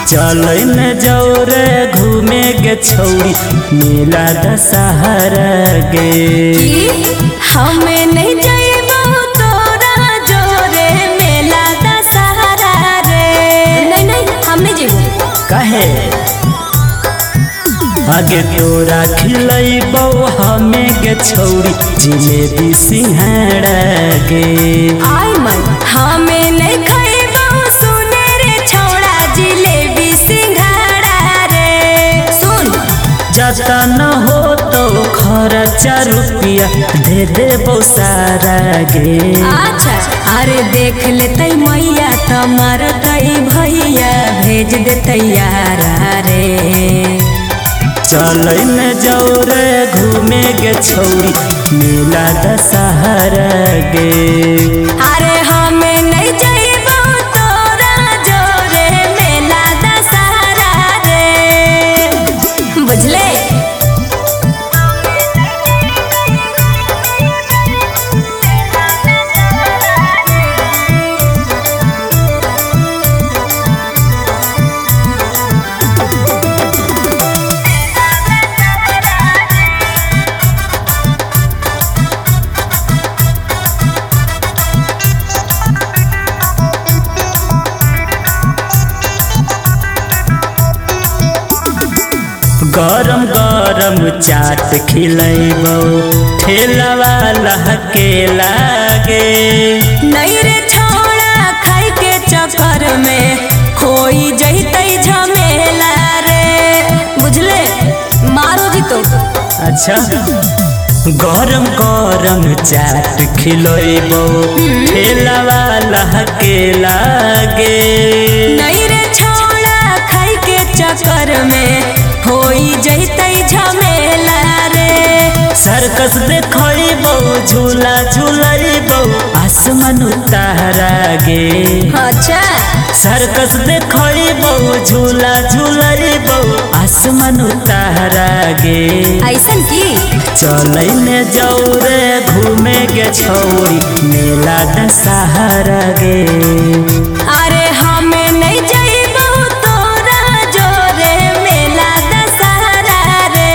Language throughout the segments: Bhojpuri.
चलै न जाओ रे घूमे गे छौरी मेला दशहरा गे। हमें नहीं जाइबो तोरा जोरे मेला दशहरा रे। नहीं नहीं हम नहीं जाइबो। काहे आगे तोरा खिलैबो हमें गे छौरी जिलेबी सिंघाड़ा गे। आई मन हमें नहीं खाइबो सुने रे छोड़ा जिलेबी सिंघाड़ा रे। सुन जाता न हो तो खर्चा रुपया दे देबो सारा गे। अच्छा अरे देख लेते मैया तमार दई भैया भेज देते यारा रे। चलै न जाओ रे घूमे गे छौरी मेला दशहरा गे। अरे हमें नहीं जाइबो तोरा जोरे मेला दशहरा रे। बुझले गरम गरम चाट खिलैबो ठेला वाला के लागे। नहीं रे छोड़ा खाई के चक्कर में खोई जैते झमेला रे। बुझले मारो जी तो। अच्छा गरम गरम चाट खिलैबो ठेला वाला के लागे। नहीं रे छोड़ा खाई के चक्कर में होई जैते झमेला रे। सर्कस देखैबो झूला झूलैबो आसमान तारा गे। अच्छा सर्कस देखैबो झूला झूलैबो आसमान तारा गे। ऐसन की चलै न जाओ रे घूमे गे छौरी मेला दशहरा गे। अरे हमें नहीं जाइबो तोरा जोरे मेला दशहरा रे।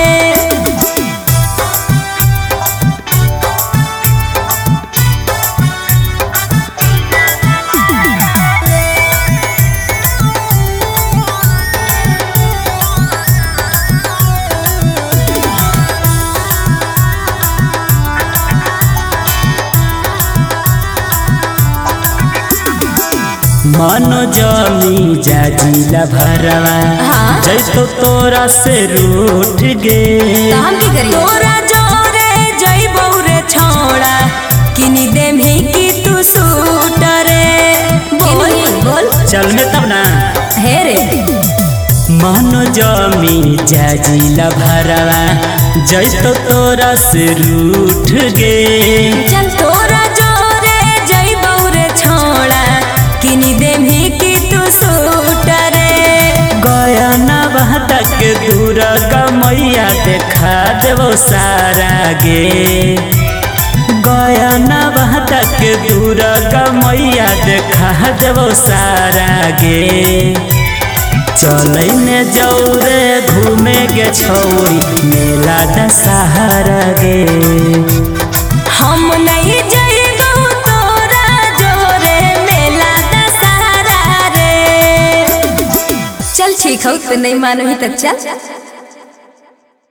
मनो जमी जाजिला भरवा हाँ? जैतो तोरा से रूठ गे। तो हम की करिए तोरा जोरे जाइबो रे छोड़ा किनी देमी की तू सूट रे। बोल बोल चल में तब ना हे रे मनो जमी जाजिला भरवा जैतो तोरा से रूठ गे। चल तोरा जोरे जाइबो रे छोड़ा किनी देमी की तू सूट रे। गया ना बहता के दूर गमैया देखा देवो सारा गे। गया ना बहता के दूर गमैया देखा देवो सारा गे। चलै न जाओ रे घूमे गे छौरी मेला दशहरा गे। हम नहीं जाइबो तोरा जोरे मेला दशहरा रे। चल ठीक हो तो नहीं मानो ही तब चल।